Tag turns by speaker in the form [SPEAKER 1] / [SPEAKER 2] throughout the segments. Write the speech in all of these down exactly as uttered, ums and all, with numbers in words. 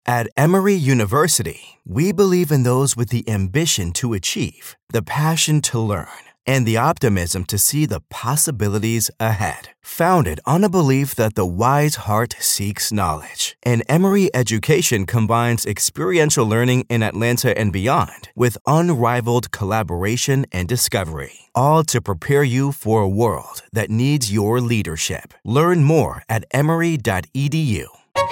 [SPEAKER 1] At Emory University, we believe in those with the ambition to achieve, the passion to learn, and the optimism to see the possibilities ahead. Founded on a belief that the wise heart seeks knowledge, and Emory education combines experiential learning in Atlanta and beyond with unrivaled collaboration and discovery, all to prepare you for a world that needs your leadership. Learn more at emory dot e d u.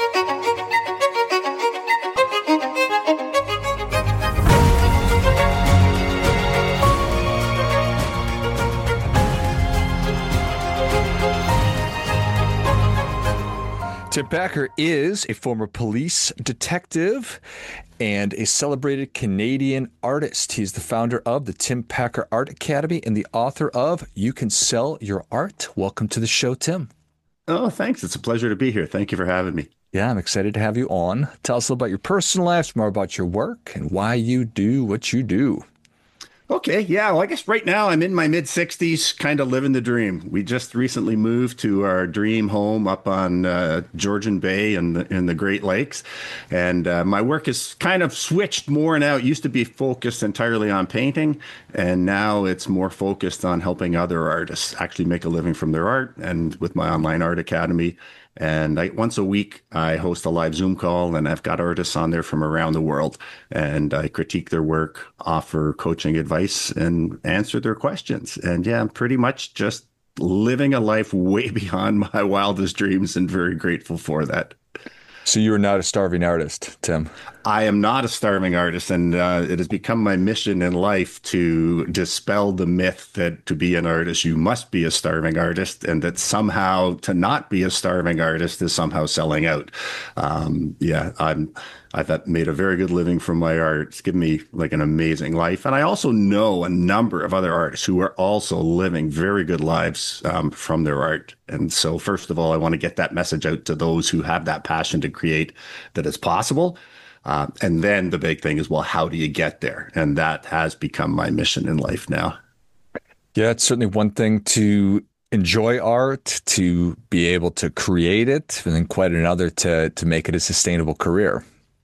[SPEAKER 2] Tim Packer is a former police detective and a celebrated Canadian artist. He's the founder of the Tim Packer Art Academy and the author of You Can Sell Your Art. Welcome to the show, Tim.
[SPEAKER 3] Oh, thanks. It's a pleasure to be here. Thank you for having me.
[SPEAKER 2] Yeah, I'm excited to have you on. Tell us a little about your personal life, more about your work, and why you do what you do.
[SPEAKER 3] Okay, yeah, well, I guess right now I'm in my mid sixties, kind of living the dream. We just recently moved to our dream home up on uh, Georgian Bay in the, in the Great Lakes. And uh, my work has kind of switched more now. It used to be focused entirely on painting, and now it's more focused on helping other artists actually make a living from their art. And with my online art academy, and I, once a week, I host a live Zoom call, and I've got artists on there from around the world, and I critique their work, offer coaching advice, and answer their questions. And yeah, I'm pretty much just living a life way beyond my wildest dreams, and very grateful for that.
[SPEAKER 2] So you are not a starving artist, Tim.
[SPEAKER 3] I am not a starving artist, and uh, it has become my mission in life to dispel the myth that to be an artist, you must be a starving artist, and that somehow to not be a starving artist is somehow selling out. Um, yeah, I'm, I've made a very good living from my art. It's given me like an amazing life. And I also know a number of other artists who are also living very good lives um, from their art. And so, first of all, I want to get that message out to those who have that passion to create, that it's possible. Uh, and then the big thing is, well, how do you get there? And that has become my mission in life now.
[SPEAKER 2] Yeah, it's certainly one thing to enjoy art, to be able to create it, and then quite another to to make it a sustainable career.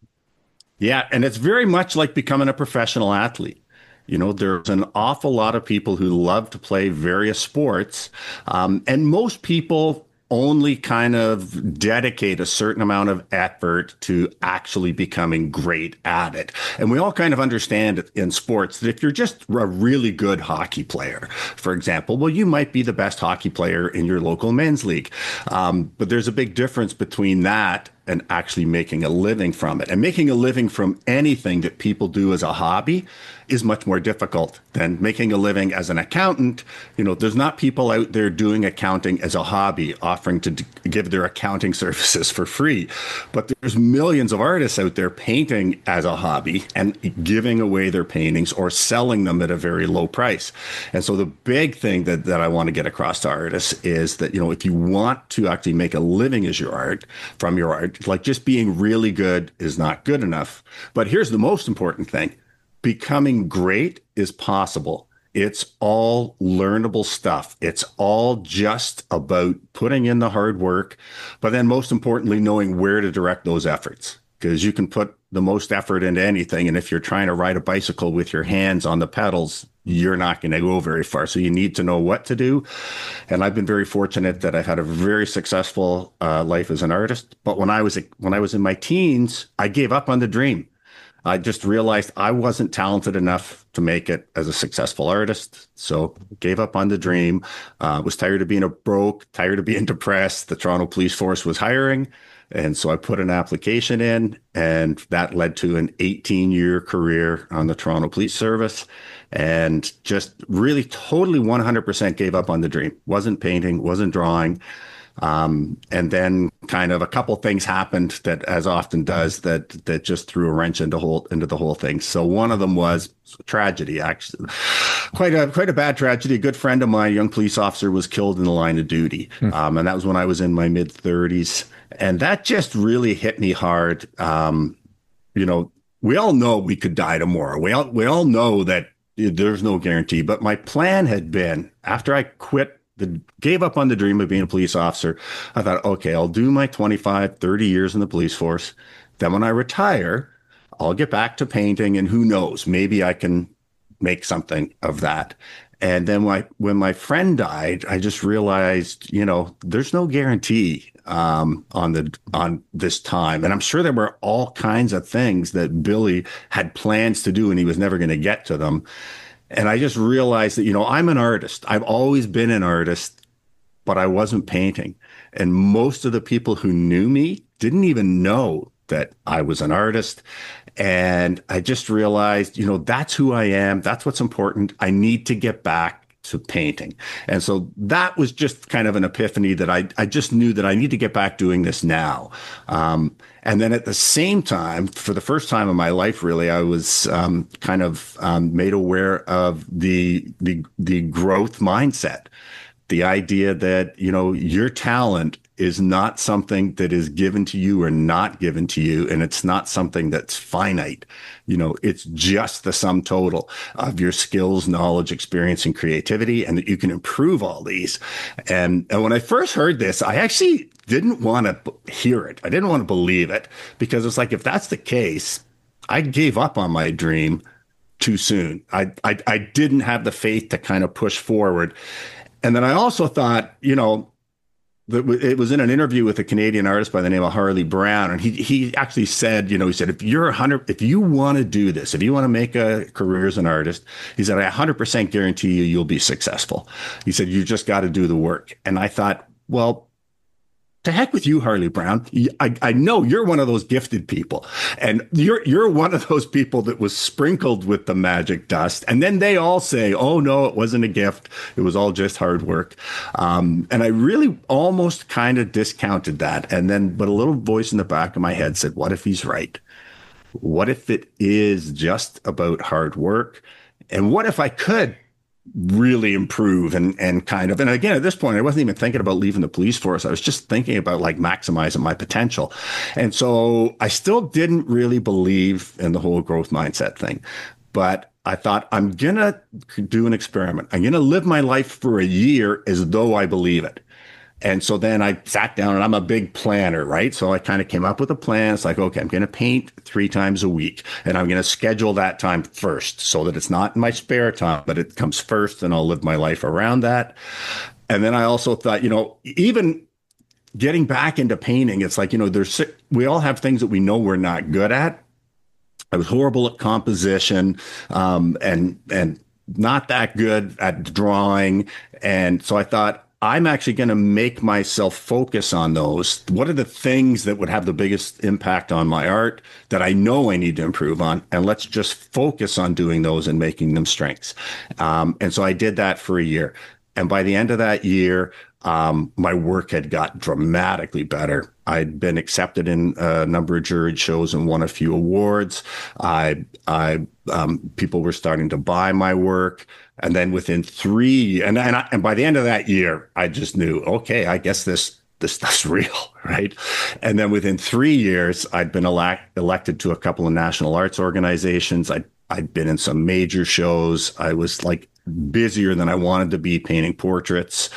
[SPEAKER 3] Yeah, and it's very much like becoming a professional athlete. You know, there's an awful lot of people who love to play various sports, um, and most people only kind of dedicate a certain amount of effort to actually becoming great at it. And we all kind of understand in sports that if you're just a really good hockey player, for example, well, you might be the best hockey player in your local men's league. Um, but there's a big difference between that and actually making a living from it. And making a living from anything that people do as a hobby is much more difficult than making a living as an accountant. You know, there's not people out there doing accounting as a hobby, offering to d- give their accounting services for free. But there's millions of artists out there painting as a hobby and giving away their paintings or selling them at a very low price. And so the big thing that, that I want to get across to artists is that, you know, if you want to actually make a living as your art, from your art, like just being really good is not good enough. But here's the most important thing. Becoming great is possible. It's all learnable stuff. It's all just about putting in the hard work, but then most importantly, knowing where to direct those efforts. Because you can put the most effort into anything. And if you're trying to ride a bicycle with your hands on the pedals, you're not going to go very far. So you need to know what to do. And I've been very fortunate that I've had a very successful uh, life as an artist. But when I was when I was in my teens, I gave up on the dream. I just realized I wasn't talented enough to make it as a successful artist. So gave up on the dream, uh, was tired of being a broke, tired of being depressed. The Toronto Police Force was hiring. And so I put an application in, and that led to an eighteen year career on the Toronto Police Service, and just really totally one hundred percent gave up on the dream. Wasn't painting, wasn't drawing. Um, and then kind of a couple things happened that, as often does, that that just threw a wrench into whole into the whole thing. So one of them was tragedy, actually, quite a quite a bad tragedy. A good friend of mine, a young police officer, was killed in the line of duty, hmm. um, and that was when I was in my mid thirties, and that just really hit me hard. Um, you know, we all know we could die tomorrow. We all we all know that there's no guarantee. But my plan had been, after I quit. The, gave up on the dream of being a police officer, I thought, okay, I'll do my twenty-five, thirty years in the police force. Then when I retire, I'll get back to painting, and who knows, maybe I can make something of that. And then when, I, when my friend died, I just realized, you know, there's no guarantee um, on the on this time. And I'm sure there were all kinds of things that Billy had plans to do, and he was never going to get to them. And I just realized that, you know, I'm an artist. I've always been an artist, but I wasn't painting. And most of the people who knew me didn't even know that I was an artist. And I just realized, you know, that's who I am. That's what's important. I need to get back to painting. And so that was just kind of an epiphany that I, I just knew that I need to get back doing this now. Um, and then at the same time, for the first time in my life, really, I was um, kind of um, made aware of the, the, the growth mindset. The idea that, you know, your talent is not something that is given to you or not given to you. And it's not something that's finite. You know, it's just the sum total of your skills, knowledge, experience, and creativity, and that you can improve all these. And, and when I first heard this, I actually didn't want to hear it. I didn't want to believe it, because it's like, if that's the case, I gave up on my dream too soon. I, I, I didn't have the faith to kind of push forward. And then I also thought, you know, that it was in an interview with a Canadian artist by the name of Harley Brown. And he, he actually said, you know, he said, if you're a hundred, if you want to do this, if you want to make a career as an artist, he said, I one hundred percent guarantee you, you'll be successful. He said, you just got to do the work. And I thought, well, to heck with you, Harley Brown. I, I know you're one of those gifted people, and you're you're one of those people that was sprinkled with the magic dust. And then they all say, oh, no, it wasn't a gift. It was all just hard work. Um, and I really almost kind of discounted that. And then, but a little voice in the back of my head said, what if he's right? What if it is just about hard work? And what if I could really improve and and kind of, and again, at this point, I wasn't even thinking about leaving the police force. I was just thinking about like maximizing my potential. And so I still didn't really believe in the whole growth mindset thing, but I thought, I'm going to do an experiment. I'm going to live my life for a year as though I believe it. And so then I sat down, and I'm a big planner, right? So I kind of came up with a plan. It's like, okay, I'm going to paint three times a week, and I'm going to schedule that time first so that it's not in my spare time, but it comes first, and I'll live my life around that. And then I also thought, you know, even getting back into painting, it's like, you know, there's, we all have things that we know we're not good at. I was horrible at composition, um, and, and not that good at drawing. And so I thought, I'm actually going to make myself focus on those. What are the things that would have the biggest impact on my art that I know I need to improve on? And let's just focus on doing those and making them strengths. Um, and so I did that for a year. And by the end of that year, um, my work had got dramatically better. I'd been accepted in a number of juried shows and won a few awards. I, I, um, people were starting to buy my work. And then within three, and and, I, and by the end of that year, I just knew, okay, I guess this this stuff's real, right? And then within three years, I'd been elect, elected to a couple of national arts organizations. I'd I'd been in some major shows. I was like busier than I wanted to be painting portraits.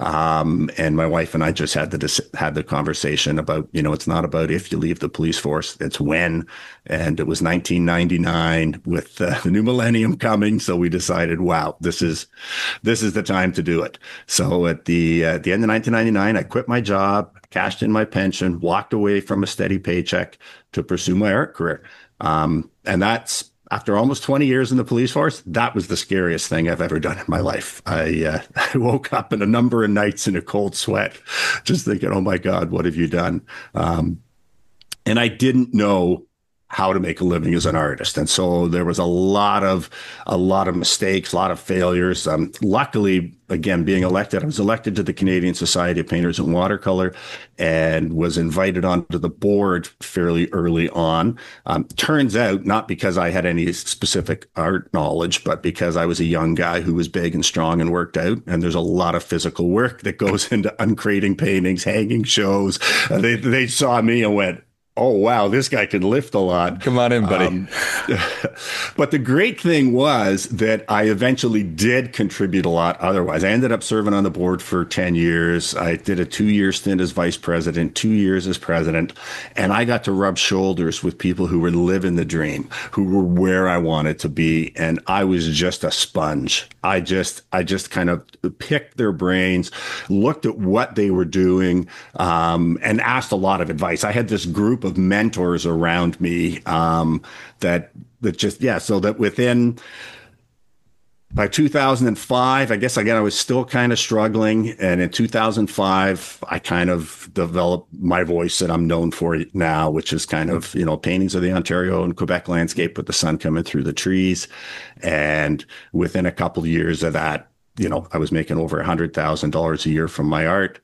[SPEAKER 3] Um, and my wife and I just had the, had the conversation about, you know, it's not about if you leave the police force, it's when. And it was nineteen ninety-nine with uh, the new millennium coming. So we decided, wow, this is, this is the time to do it. So at the, uh, at the end of nineteen ninety-nine, I quit my job, cashed in my pension, walked away from a steady paycheck to pursue my art career. Um, and that's, after almost twenty years in the police force, that was the scariest thing I've ever done in my life. I, uh, I woke up in a number of nights in a cold sweat, just thinking, oh my God, what have you done? Um, and I didn't know how to make a living as an artist. And so there was a lot of, a lot of mistakes, a lot of failures. Um, luckily, again, being elected, I was elected to the Canadian Society of Painters in Watercolor and was invited onto the board fairly early on. Um, turns out, not because I had any specific art knowledge, but because I was a young guy who was big and strong and worked out. And there's a lot of physical work that goes into uncrating paintings, hanging shows. Uh, they, they saw me and went, oh, wow, this guy can lift a lot.
[SPEAKER 2] Come on in, buddy.
[SPEAKER 3] Um, but the great thing was that I eventually did contribute a lot otherwise. I ended up serving on the board for ten years. I did a two-year stint as vice president, two years as president, and I got to rub shoulders with people who were living the dream, who were where I wanted to be, and I was just a sponge. I just, I just kind of picked their brains, looked at what they were doing, um, and asked a lot of advice. I had this group of mentors around me um, that that just yeah. So that within by two thousand five, I guess again I was still kind of struggling, and in two thousand five, I kind of developed my voice that I'm known for now, which is kind of you know paintings of the Ontario and Quebec landscape with the sun coming through the trees, and within a couple of years of that, you know, I was making over a hundred thousand dollars a year from my art,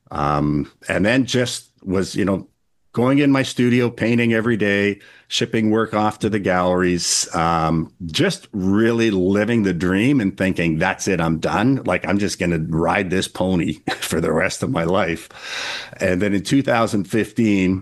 [SPEAKER 3] um, and then just was you know. going in my studio, painting every day, shipping work off to the galleries, um, just really living the dream and thinking, that's it, I'm done. Like, I'm just going to ride this pony for the rest of my life. And then in two thousand fifteen,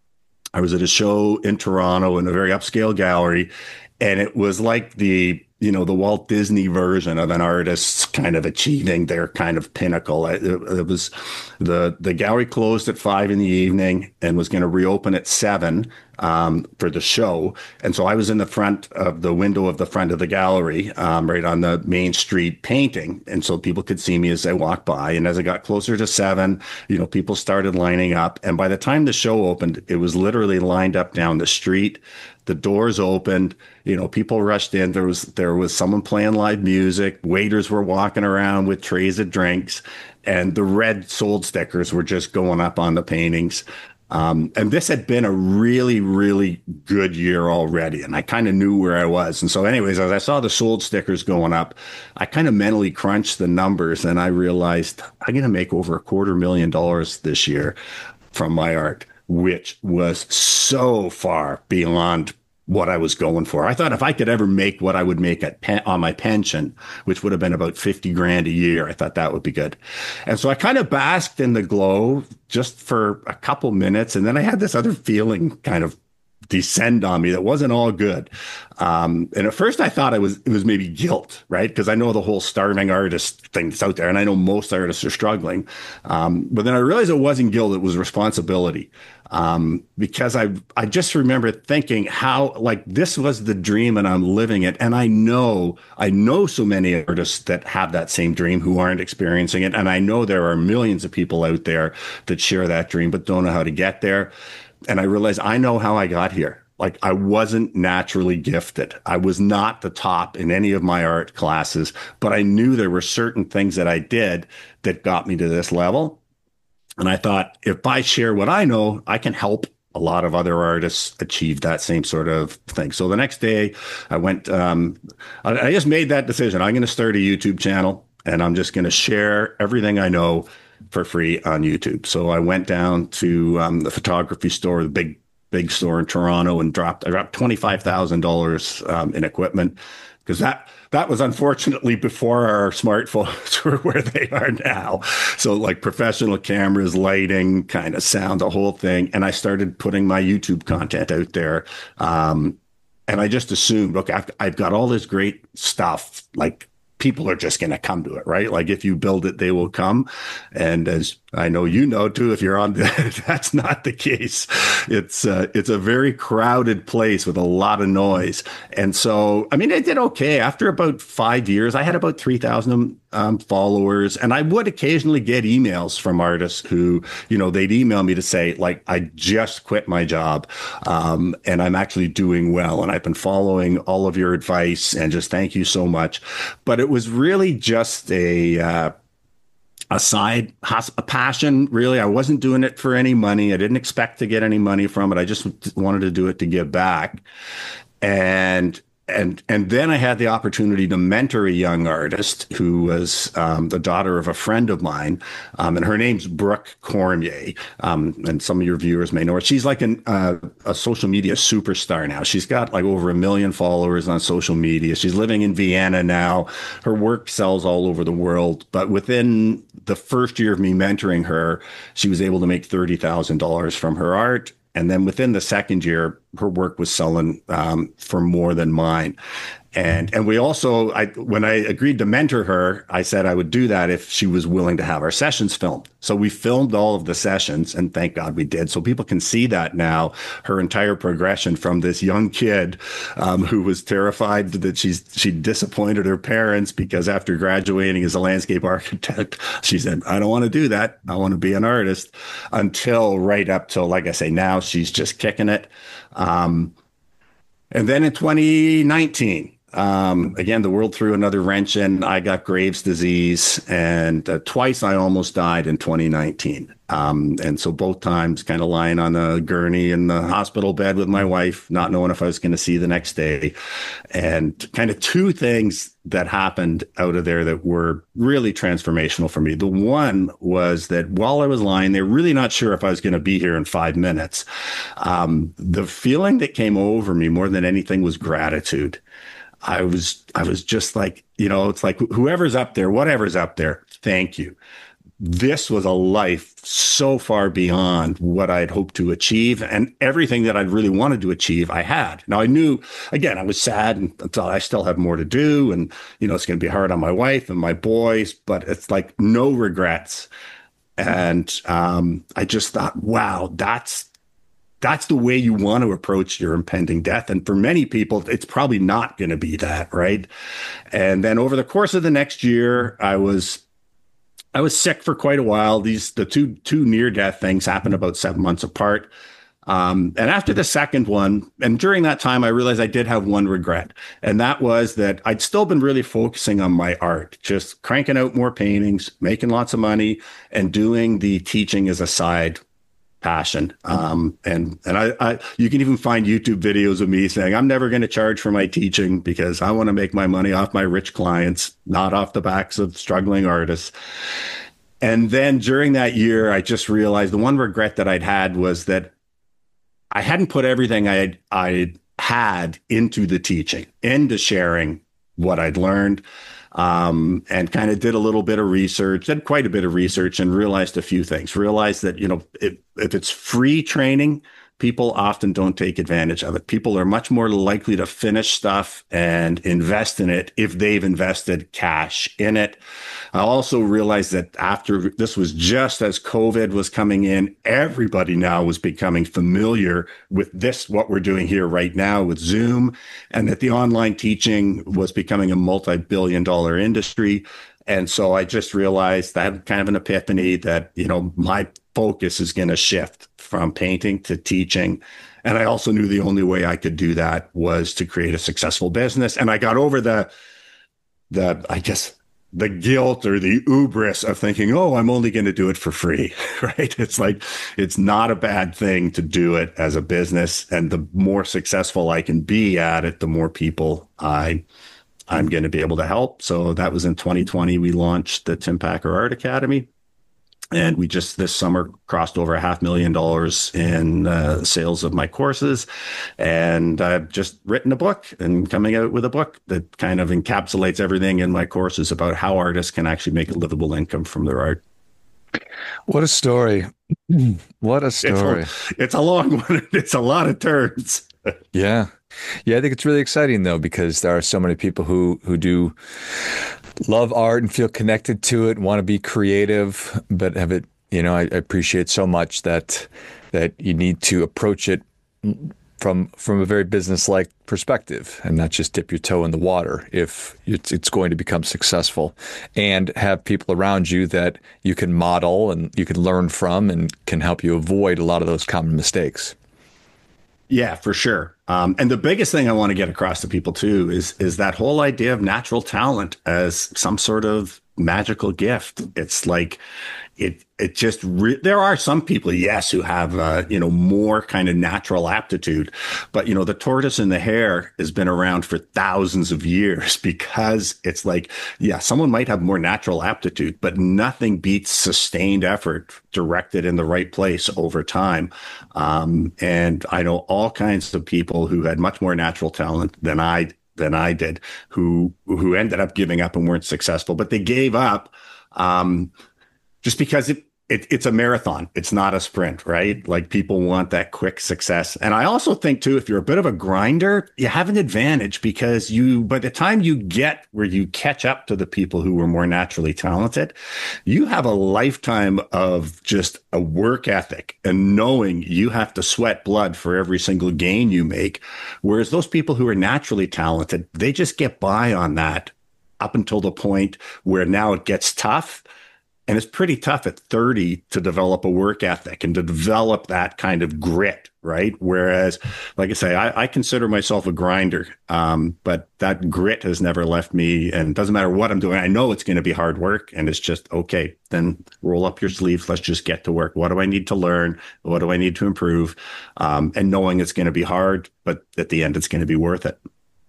[SPEAKER 3] I was at a show in Toronto in a very upscale gallery, and it was like the you know, the Walt Disney version of an artist kind of achieving their kind of pinnacle. It, it was the, the gallery closed at five in the evening and was going to reopen at seven um, for the show. And so I was in the front of the window of the front of the gallery, um, right on the main street painting. And so people could see me as they walked by. And as I got closer to seven, you know, people started lining up. And by the time the show opened, it was literally lined up down the street. The doors opened, you know, people rushed in. There was, there was someone playing live music. Waiters were walking around with trays of drinks, and the red sold stickers were just going up on the paintings. Um, and this had been a really, really good year already. And I kind of knew where I was. And so anyways, as I saw the sold stickers going up, I kind of mentally crunched the numbers, and I realized I'm going to make over a quarter million dollars this year from my art, which was so far beyond what I was going for. I thought if I could ever make what I would make at pen, on my pension, which would have been about fifty grand a year, I thought that would be good. And so I kind of basked in the glow just for a couple minutes. And then I had this other feeling kind of descend on me that wasn't all good. Um, and at first I thought I was, it was maybe guilt, right? Because I know the whole starving artist thing that's out there, and I know most artists are struggling. Um, but then I realized it wasn't guilt, it was responsibility. Um, because I, I just remember thinking how, like, this was the dream and I'm living it. And I know, I know so many artists that have that same dream who aren't experiencing it. And I know there are millions of people out there that share that dream, but don't know how to get there. And I realized I know how I got here. Like, I wasn't naturally gifted. I was not the top in any of my art classes, but I knew there were certain things that I did that got me to this level. And I thought, if I share what I know, I can help a lot of other artists achieve that same sort of thing. So the next day I went, um, I, I just made that decision. I'm going to start a YouTube channel, and I'm just going to share everything I know for free on YouTube. So I went down to um, the photography store, the big, big store in Toronto, and dropped, I dropped twenty-five thousand dollars um, in equipment, because that, that was unfortunately before our smartphones were where they are now. So like professional cameras, lighting, kind of sound, the whole thing. And I started putting my YouTube content out there. Um, and I just assumed, look, I've, I've got all this great stuff, like, people are just going to come to it, right? Like, if you build it, they will come. And as I know, you know, too, if you're on, that's not the case. It's uh, it's a very crowded place with a lot of noise. And so, I mean, I did okay. After about five years, I had about three thousand um, followers. And I would occasionally get emails from artists who, you know, they'd email me to say, like, I just quit my job um, and I'm actually doing well. And I've been following all of your advice, and just thank you so much. But it was really just a, uh, a side, a passion, really. I wasn't doing it for any money. I didn't expect to get any money from it. I just wanted to do it to give back. And And and then I had the opportunity to mentor a young artist who was um, the daughter of a friend of mine, um, and her name's Brooke Cormier. Um, and some of your viewers may know her. She's like an, uh, a social media superstar now. She's got like over a million followers on social media. She's living in Vienna now. Her work sells all over the world. But within the first year of me mentoring her, she was able to make thirty thousand dollars from her art. And then within the second year, her work was selling um, for more than mine. And and we also, I when I agreed to mentor her, I said I would do that if she was willing to have our sessions filmed. So we filmed all of the sessions, and thank God we did. So people can see that now, her entire progression from this young kid um, who was terrified that she's she disappointed her parents because after graduating as a landscape architect, she said, I don't want to do that. I want to be an artist, until right up till, like I say, now she's just kicking it. Um, and then in twenty nineteen, Um, again, the world threw another wrench in. I got Graves' disease, and uh, twice I almost died in twenty nineteen. Um, and so both times kind of lying on a gurney in the hospital bed with my wife, not knowing if I was going to see the next day. And kind of two things that happened out of there that were really transformational for me. The one was that while I was lying there, really not sure if I was going to be here in five minutes, um, the feeling that came over me more than anything was gratitude. I was, I was just like, you know, it's like whoever's up there, whatever's up there, thank you. This was a life so far beyond what I'd hoped to achieve, and everything that I'd really wanted to achieve, I had. Now I knew, again, I was sad and I still have more to do, and, you know, it's going to be hard on my wife and my boys, but it's like no regrets. And um, I just thought, wow, that's, That's the way you want to approach your impending death. And for many people, it's probably not going to be that, right? And then over the course of the next year, I was I was sick for quite a while. These the two two near-death things happened about seven months apart. Um, and after the second one, and during that time, I realized I did have one regret. And that was that I'd still been really focusing on my art, just cranking out more paintings, making lots of money, and doing the teaching as a side passion. Um, and, and I, I, you can even find YouTube videos of me saying, I'm never going to charge for my teaching because I want to make my money off my rich clients, not off the backs of struggling artists. And then during that year, I just realized the one regret that I'd had was that I hadn't put everything I had, I had into the teaching, into sharing what I'd learned. Um, and kind of did a little bit of research, did quite a bit of research, and realized a few things. Realized that, you know, if, if it's free training, people often don't take advantage of it. People are much more likely to finish stuff and invest in it if they've invested cash in it. I also realized that after this was just as COVID was coming in, everybody now was becoming familiar with this, what we're doing here right now with Zoom, and that the online teaching was becoming a multi-billion dollar industry. And so I just realized, I had kind of an epiphany that, you know, my focus is going to shift from painting to teaching. And I also knew the only way I could do that was to create a successful business. And I got over the, the, I guess, the guilt or the hubris of thinking, oh, I'm only going to do it for free, right? It's like, it's not a bad thing to do it as a business. And the more successful I can be at it, the more people I I'm going to be able to help. So that was in twenty twenty. We launched the Tim Packer Art Academy. And we just this summer crossed over a half million dollars in uh, sales of my courses. And I've just written a book and coming out with a book that kind of encapsulates everything in my courses about how artists can actually make a livable income from their art.
[SPEAKER 2] What a story. What a story.
[SPEAKER 3] It's a, it's a long one. It's a lot of turns.
[SPEAKER 2] Yeah. Yeah, I think it's really exciting, though, because there are so many people who who do love art and feel connected to it, want to be creative, but have it, you know, I, I appreciate so much that that you need to approach it from from a very business-like perspective and not just dip your toe in the water if it's, it's going to become successful, and have people around you that you can model and you can learn from and can help you avoid a lot of those common mistakes.
[SPEAKER 3] Yeah, for sure. Um, and the biggest thing I want to get across to people too is is that whole idea of natural talent as some sort of magical gift. It's like it it just re- there are some people, yes, who have uh, you know more kind of natural aptitude, but you know the tortoise and the hare has been around for thousands of years because it's like, yeah, someone might have more natural aptitude, but nothing beats sustained effort directed in the right place over time. Um, and I know all kinds of people who had much more natural talent than I than I did, who who ended up giving up and weren't successful, but they gave up um, just because it it, it's a marathon. It's not a sprint, right? Like people want that quick success. And I also think too, if you're a bit of a grinder, you have an advantage because you, by the time you get where you catch up to the people who were more naturally talented, you have a lifetime of just a work ethic and knowing you have to sweat blood for every single gain you make. Whereas those people who are naturally talented, they just get by on that up until the point where now it gets tough. And it's pretty tough at thirty to develop a work ethic and to develop that kind of grit, right? Whereas, like I say, I, I consider myself a grinder, um, but that grit has never left me. And it doesn't matter what I'm doing. I know it's going to be hard work. And it's just, okay, then roll up your sleeves. Let's just get to work. What do I need to learn? What do I need to improve? Um, and knowing it's going to be hard, but at the end, it's going to be worth it.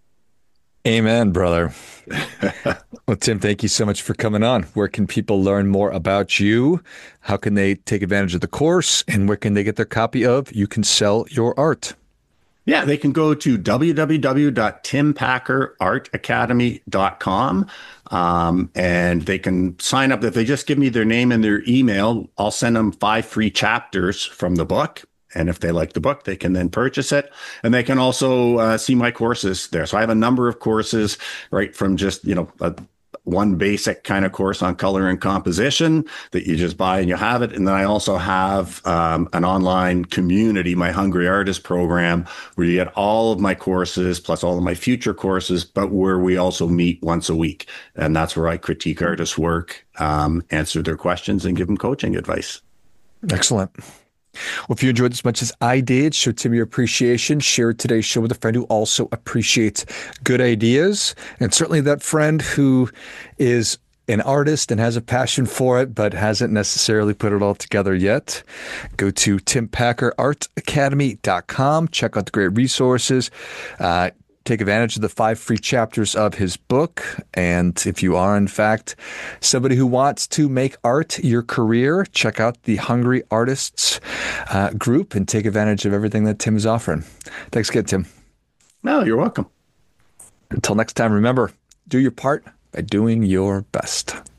[SPEAKER 2] Amen, brother. Well, Tim, thank you so much for coming on. Where can people learn more about you? How can they take advantage of the course? And where can they get their copy of You Can Sell Your Art?
[SPEAKER 3] Yeah, they can go to w w w dot tim packer art academy dot com um, and they can sign up. If they just give me their name and their email, I'll send them five free chapters from the book. And if they like the book, they can then purchase it. And they can also uh, see my courses there. So I have a number of courses, right, from just, you know, a, one basic kind of course on color and composition that you just buy and you have it. And then I also have um, an online community, my Hungry Artist program, where you get all of my courses plus all of my future courses, but where we also meet once a week. And that's where I critique artists' work, um, answer their questions, and give them coaching advice.
[SPEAKER 2] Excellent. Well, if you enjoyed as much as I did, show Tim your appreciation. Share today's show with a friend who also appreciates good ideas. And certainly that friend who is an artist and has a passion for it, but hasn't necessarily put it all together yet. Go to tim packer art academy dot com. Check out the great resources. Uh, Take advantage of the five free chapters of his book. And if you are, in fact, somebody who wants to make art your career, check out the Hungry Artists uh, group and take advantage of everything that Tim is offering. Thanks again, Tim.
[SPEAKER 3] No, you're welcome.
[SPEAKER 2] Until next time, remember, do your part by doing your best.